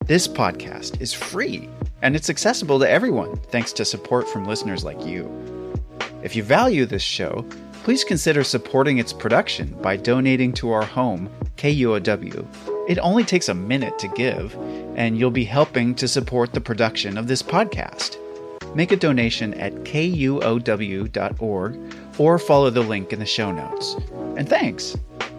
This podcast is free, and it's accessible to everyone thanks to support from listeners like you. If you value this show, please consider supporting its production by donating to our home, KUOW. It only takes a minute to give, and you'll be helping to support the production of this podcast. Make a donation at kuow.org or follow the link in the show notes. And thanks!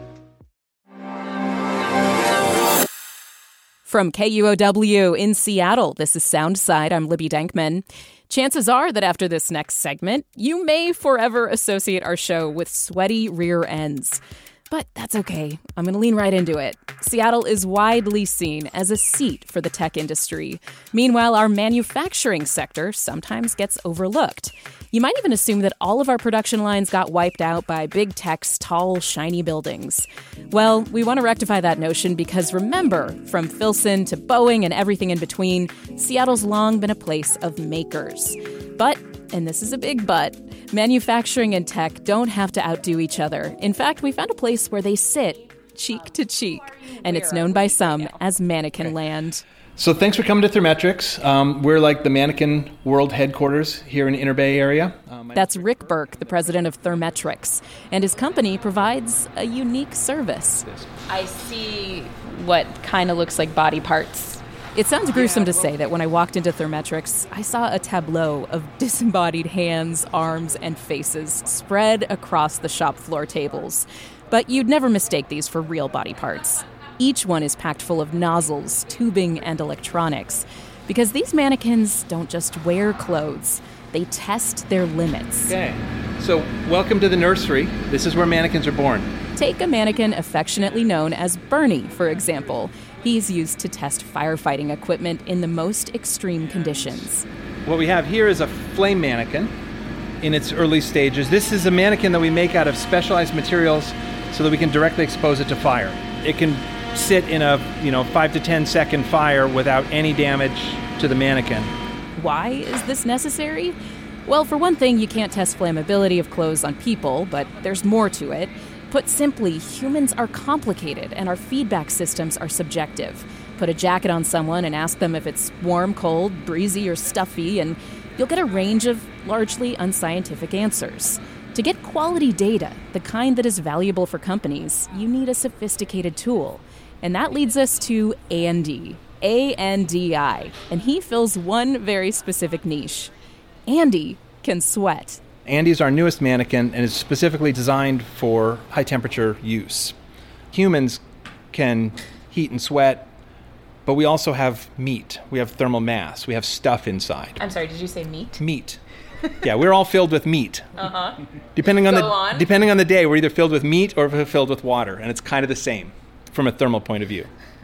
From KUOW in Seattle, this is Soundside. I'm Libby Denkman. Chances are that after this next segment, you may forever associate our show with sweaty rear ends. But that's okay. I'm going to lean right into it. Seattle is widely seen as a seat for the tech industry. Meanwhile, our manufacturing sector sometimes gets overlooked. You might even assume that all of our production lines got wiped out by big tech's tall, shiny buildings. Well, we want to rectify that notion because remember, from Filson to Boeing and everything in between, Seattle's long been a place of makers. But, and this is a big but, manufacturing and tech don't have to outdo each other. In fact, we found a place where they sit cheek to cheek, and it's known by some as Mannequin Land. So thanks for coming to Thermetrics. We're like the Mannequin World headquarters here in the Inner Bay area. That's Rick Burke, the president of Thermetrics, and his company provides a unique service. I see what kind of looks like body parts. It sounds gruesome to say that when I walked into Thermetrics, I saw a tableau of disembodied hands, arms, and faces spread across the shop floor tables. But you'd never mistake these for real body parts. Each one is packed full of nozzles, tubing, and electronics. Because these mannequins don't just wear clothes, they test their limits. Okay, so welcome to the nursery. This is where mannequins are born. Take a mannequin affectionately known as Bernie, for example. He's used to test firefighting equipment in the most extreme conditions. What we have here is a flame mannequin in its early stages. This is a mannequin that we make out of specialized materials so that we can directly expose it to fire. It can sit in a 5 to 10 second fire without any damage to the mannequin. Why is this necessary? Well, for one thing, you can't test flammability of clothes on people, but there's more to it. Put simply, humans are complicated and our feedback systems are subjective. Put a jacket on someone and ask them if it's warm, cold, breezy, or stuffy, and you'll get a range of largely unscientific answers. To get quality data, the kind that is valuable for companies, you need a sophisticated tool. And that leads us to Andy, A-N-D-I, and he fills one very specific niche. Andy can sweat. Andy's our newest mannequin and is specifically designed for high-temperature use. Humans can heat and sweat, but we also have meat. We have thermal mass. We have stuff inside. I'm sorry, did you say meat? Meat. Yeah, we're all filled with meat. Uh-huh. Depending on the day, we're either filled with meat or we're filled with water, and it's kind of the same from a thermal point of view.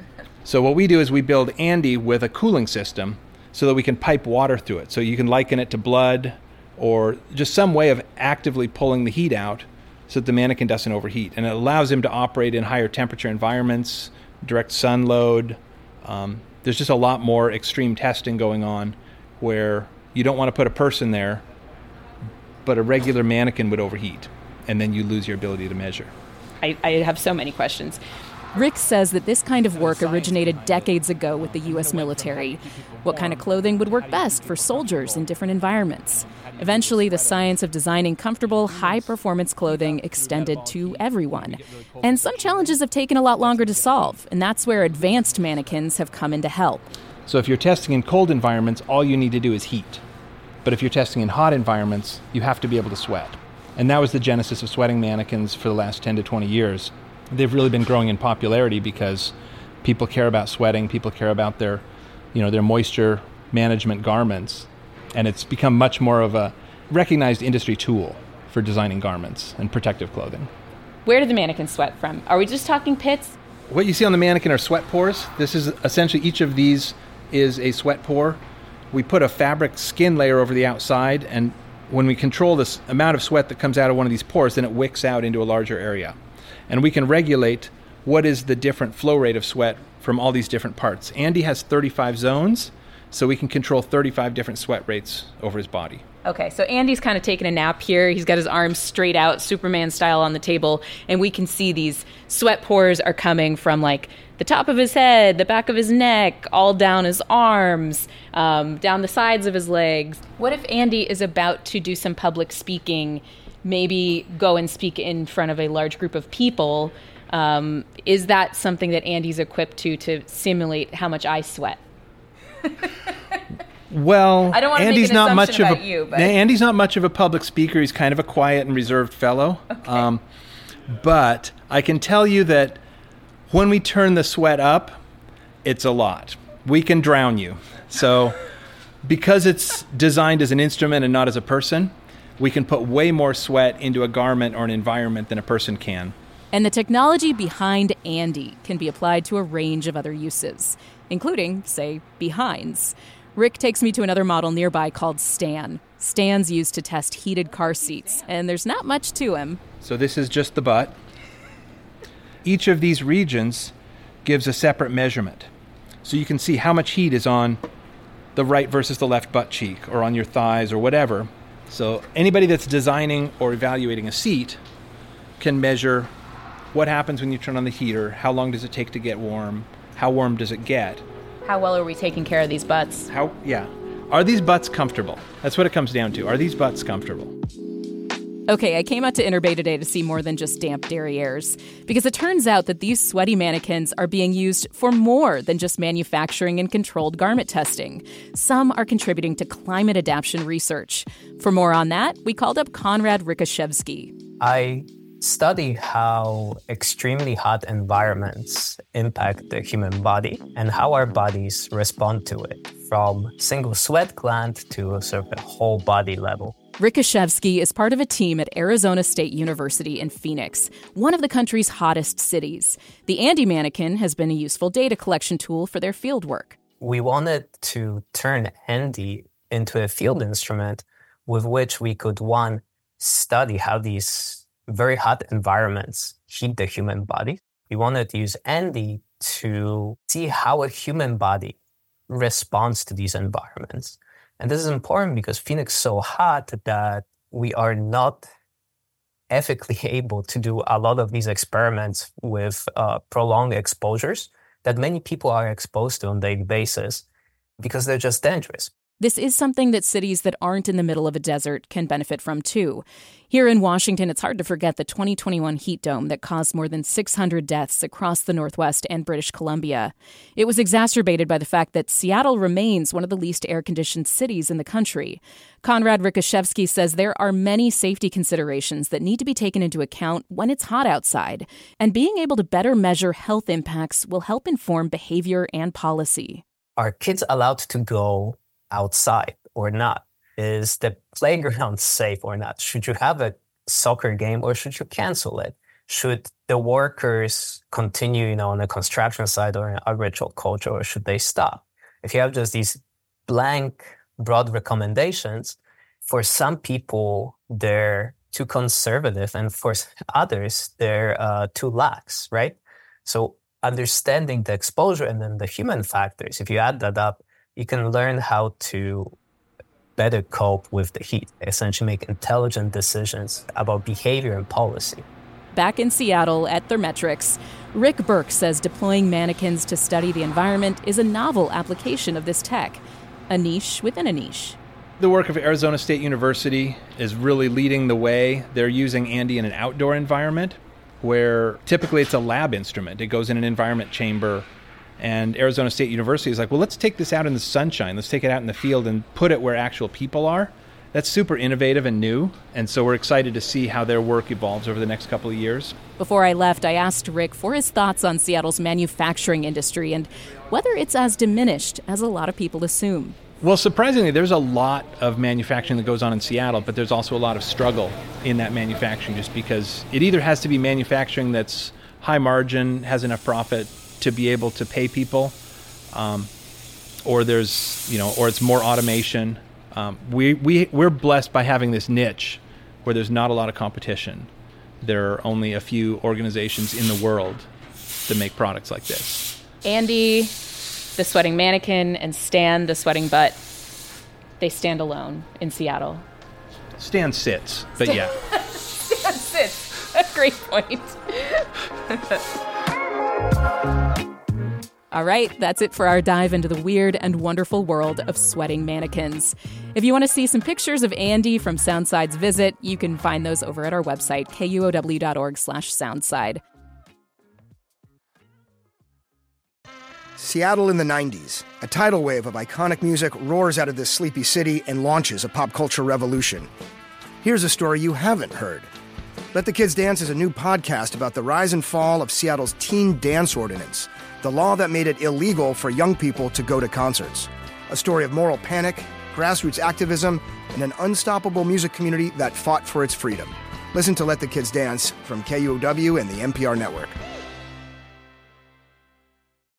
So what we do is we build Andy with a cooling system so that we can pipe water through it. So you can liken it to blood or just some way of actively pulling the heat out so that the mannequin doesn't overheat. And it allows him to operate in higher temperature environments, direct sun load. There's just a lot more extreme testing going on where you don't want to put a person there, but a regular mannequin would overheat, and then you lose your ability to measure. I have so many questions. Rick says that this kind of work originated decades ago with the U.S. military. What kind of clothing would work best for soldiers in different environments? Eventually, the science of designing comfortable, high-performance clothing extended to everyone. And some challenges have taken a lot longer to solve, and that's where advanced mannequins have come in to help. So if you're testing in cold environments, all you need to do is heat. But if you're testing in hot environments, you have to be able to sweat. And that was the genesis of sweating mannequins for the last 10 to 20 years. They've really been growing in popularity because people care about sweating, people care about their moisture management garments, and it's become much more of a recognized industry tool for designing garments and protective clothing. Where do the mannequins sweat from? Are we just talking pits? What you see on the mannequin are sweat pores. This is essentially, each of these is a sweat pore. We put a fabric skin layer over the outside, and when we control this amount of sweat that comes out of one of these pores, then it wicks out into a larger area. And we can regulate what is the different flow rate of sweat from all these different parts. Andy has 35 zones, so we can control 35 different sweat rates over his body. Okay, so Andy's kind of taking a nap here. He's got his arms straight out, Superman style on the table, and we can see these sweat pores are coming from like the top of his head, the back of his neck, all down his arms, down the sides of his legs. What if Andy is about to do some public speaking, maybe go and speak in front of a large group of people? Is that something that Andy's equipped to simulate how much I sweat? Well, I don't want to Andy's make an not much assumption of about a you, but Andy's not much of a public speaker. He's kind of a quiet and reserved fellow. Okay. But I can tell you that when we turn the sweat up, it's a lot. We can drown you. So because it's designed as an instrument and not as a person, we can put way more sweat into a garment or an environment than a person can. And the technology behind Andy can be applied to a range of other uses, including, say, behinds. Rick takes me to another model nearby called Stan. Stan's used to test heated car seats, and there's not much to him. So this is just the butt. Each of these regions gives a separate measurement. So you can see how much heat is on the right versus the left butt cheek, or on your thighs, or whatever. So anybody that's designing or evaluating a seat can measure what happens when you turn on the heater, how long does it take to get warm, how warm does it get. How well are we taking care of these butts? Are these butts comfortable? That's what it comes down to. Are these butts comfortable? Okay, I came out to Interbay today to see more than just damp derrieres, because it turns out that these sweaty mannequins are being used for more than just manufacturing and controlled garment testing. Some are contributing to climate adaptation research. For more on that, we called up Konrad Rikashevsky. I study how extremely hot environments impact the human body and how our bodies respond to it, from single sweat gland to a sort of a whole body level. Rikashevsky is part of a team at Arizona State University in Phoenix, one of the country's hottest cities. The Andy mannequin has been a useful data collection tool for their fieldwork. We wanted to turn Andy into a field instrument with which we could, one, study how these very hot environments heat the human body. We wanted to use Andy to see how a human body responds to these environments. And this is important because Phoenix is so hot that we are not ethically able to do a lot of these experiments with prolonged exposures that many people are exposed to on a daily basis because they're just dangerous. This is something that cities that aren't in the middle of a desert can benefit from, too. Here in Washington, it's hard to forget the 2021 heat dome that caused more than 600 deaths across the Northwest and British Columbia. It was exacerbated by the fact that Seattle remains one of the least air-conditioned cities in the country. Konrad Rikashevsky says there are many safety considerations that need to be taken into account when it's hot outside, and being able to better measure health impacts will help inform behavior and policy. Are kids allowed to go outside or not? Is the playground safe or not? Should you have a soccer game or should you cancel it? Should the workers continue, on the construction site or in agriculture, or should they stop? If you have just these blank, broad recommendations, for some people, they're too conservative, and for others, they're too lax, right? So understanding the exposure and then the human factors, if you add that up, you can learn how to better cope with the heat, essentially make intelligent decisions about behavior and policy. Back in Seattle at Thermetrics, Rick Burke says deploying mannequins to study the environment is a novel application of this tech, a niche within a niche. The work of Arizona State University is really leading the way. They're using Andy in an outdoor environment where typically it's a lab instrument. It goes in an environment chamber. And Arizona State University is like, well, let's take this out in the sunshine. Let's take it out in the field and put it where actual people are. That's super innovative and new. And so we're excited to see how their work evolves over the next couple of years. Before I left, I asked Rick for his thoughts on Seattle's manufacturing industry and whether it's as diminished as a lot of people assume. Well, surprisingly, there's a lot of manufacturing that goes on in Seattle, but there's also a lot of struggle in that manufacturing just because it either has to be manufacturing that's high margin, has enough profit to be able to pay people, or there's, or it's more automation. We're blessed by having this niche where there's not a lot of competition. There are only a few organizations in the world that make products like this. Andy, the sweating mannequin, and Stan, the sweating butt, they stand alone in Seattle. Stan sits, but yeah. Stan sits. Great point. All right, that's it for our dive into the weird and wonderful world of sweating mannequins. If you want to see some pictures of Andy from Soundside's visit, you can find those over at our website, kuow.org/soundside. Seattle in the 90s. A tidal wave of iconic music roars out of this sleepy city and launches a pop culture revolution. Here's a story you haven't heard. Let the Kids Dance is a new podcast about the rise and fall of Seattle's teen dance ordinance, the law that made it illegal for young people to go to concerts. A story of moral panic, grassroots activism, and an unstoppable music community that fought for its freedom. Listen to Let the Kids Dance from KUOW and the NPR network.